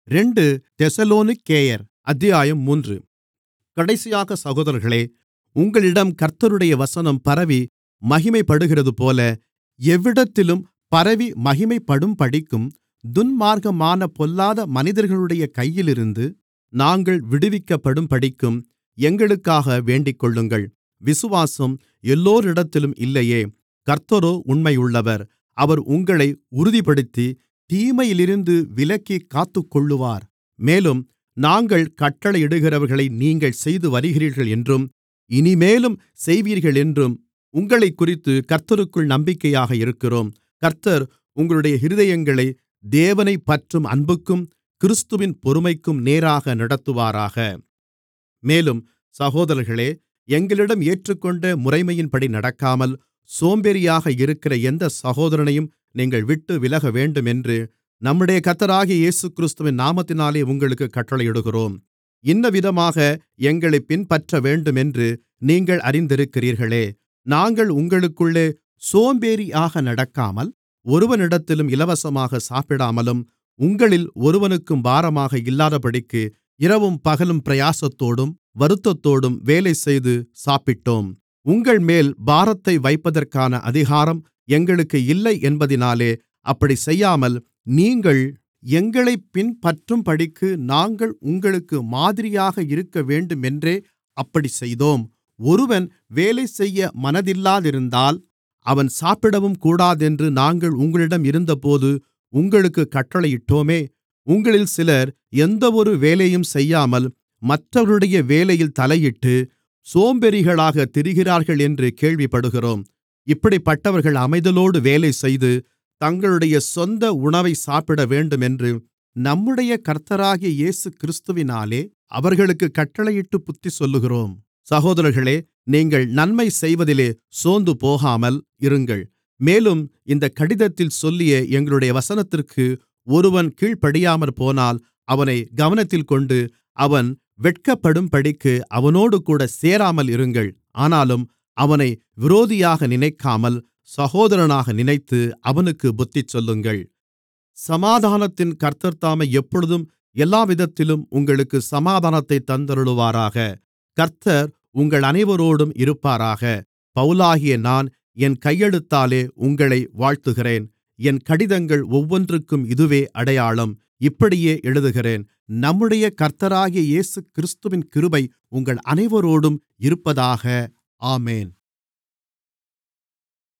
2 தெசலோனிக்கேயர் அத்தியாயம் 3. கடைசியாக சகோதரர்களே, உங்களிடம் கர்த்தருடைய வசனம் பரவி மகிமைப்படுகிறதுபோல எவ்விடத்திலும் பரவி மகிமைப்படும்படிக்கும் துன்மார்க்கமான பொல்லாத மனிதர்களுடைய கையிலிருந்து நாங்கள் விடுவிக்கப்படும்படிக்கும் எங்களுக்காக வேண்டிக்கொள்ளுங்கள். விசுவாசம் எல்லோரிடத்திலும் இல்லையே. கர்த்தரோ உண்மையுள்ளவர். அவர் உங்களை உறுதிப்படுத்தி தீமையிலிருந்து விலக்கிக் காத்துக்கொள்ளுவார். மேலும் நாங்கள் கட்டளையிடுகிறவைகளை நீங்கள் செய்து வருகிறீர்கள் என்றும் இனிமேலும் செய்வீர்களென்றும் உங்களைக்குறித்து கர்த்தருக்குள் நம்பிக்கையாக இருக்கிறோம். கர்த்தர் உங்களுடைய இருதயங்களை தேவனைப் பற்றும் அன்புக்கும் கிறிஸ்துவின் பொறுமைக்கும் நேராக நடத்துவாராக. மேலும் சகோதரர்களே, எங்களிடம் ஏற்றுக்கொண்ட முறைமையின்படி நடக்காமல் சோம்பேறியாக இருக்கிற எந்த சகோதரனையும் நீங்கள் விட்டு விலகவேண்டுமென்று நம்முடைய கர்த்தராகிய இயேசுகிறிஸ்துவின் நாமத்தினாலே உங்களுக்குக் கட்டளையிடுகிறோம். இன்னவிதமாக எங்களைப் பின்பற்றவேண்டுமென்று நீங்கள் அறிந்திருக்கிறீர்களே. நாங்கள் உங்களுக்குள்ளே சோம்பேறியாக நடக்காமல் ஒருவனிடத்திலும் இலவசமாக சாப்பிடாமலும் உங்களில் ஒருவனுக்கும் பாரமாக இல்லாதபடிக்கு இரவும் பகலும் பிரயாசத்தோடும் வருத்தத்தோடும் வேலைசெய்து சாப்பிட்டோம். உங்கள்மேல் பாரத்தை வைப்பதற்கான அதிகாரம் எங்களுக்கு இல்லை என்பதினாலே அப்படிச் செய்யாமல் நீங்கள் எங்களைப் பின்பற்றும்படிக்கு நாங்கள் உங்களுக்கு மாதிரியாக இருக்கவேண்டுமென்றே அப்படிச் செய்தோம். ஒருவன் வேலைசெய்ய மனதில்லாதிருந்தால் அவன் சாப்பிடவும் கூடாதென்று நாங்கள் உங்களிடம் இருந்தபோது உங்களுக்குக் கட்டளையிட்டோமே. உங்களில் சிலர் எந்தவொரு வேலையும் செய்யாமல் மற்றவர்களுடைய வேலையில் தலையிட்டு சோம்பேறிகளாகத் திரிகிறார்கள் என்று கேள்விப்படுகிறோம். இப்படிப்பட்டவர்கள் அமைதலோடு வேலைசெய்து தங்களுடைய சொந்த உணவை சாப்பிடவேண்டுமென்று நம்முடைய கர்த்தராகிய இயேசுகிறிஸ்துவினாலே அவர்களுக்குக் கட்டளையிட்டுப் புத்தி சொல்லுகிறோம். சகோதரர்களே, நீங்கள் நன்மை செய்வதிலே சோர்ந்துபோகாமல் இருங்கள். மேலும் இந்தக் கடிதத்தில் சொல்லிய எங்களுடைய வசனத்திற்கு ஒருவன் கீழ்ப்படியாமற்போனால் அவனை கவனத்தில்கொண்டு அவன் வெட்கப்படும்படிக்கு அவனோடுகூட சேராமல் இருங்கள். ஆனாலும் அவனை விரோதியாக நினைக்காமல் சகோதரனாக நினைத்து அவனுக்குப் புத்திசொல்லுங்கள். சமாதானத்தின் கர்த்தர்தாமே எப்பொழுதும் எல்லாவிதத்திலும் உங்களுக்கு சமாதானத்தைத் தந்தருளுவாராக. கர்த்தர் உங்கள் அனைவரோடும் இருப்பாராக. பவுலாகிய நான் என் கையெழுத்தாலே உங்களை வாழ்த்துகிறேன். என் கடிதங்கள் ஒவ்வொன்றுக்கும் இதுவே அடையாளம். இப்படியே எழுதுகிறேன். நம்முடைய கர்த்தராகிய இயேசுகிறிஸ்துவின் கிருபை உங்கள் அனைவரோடும் இருப்பதாக. ஆமென்.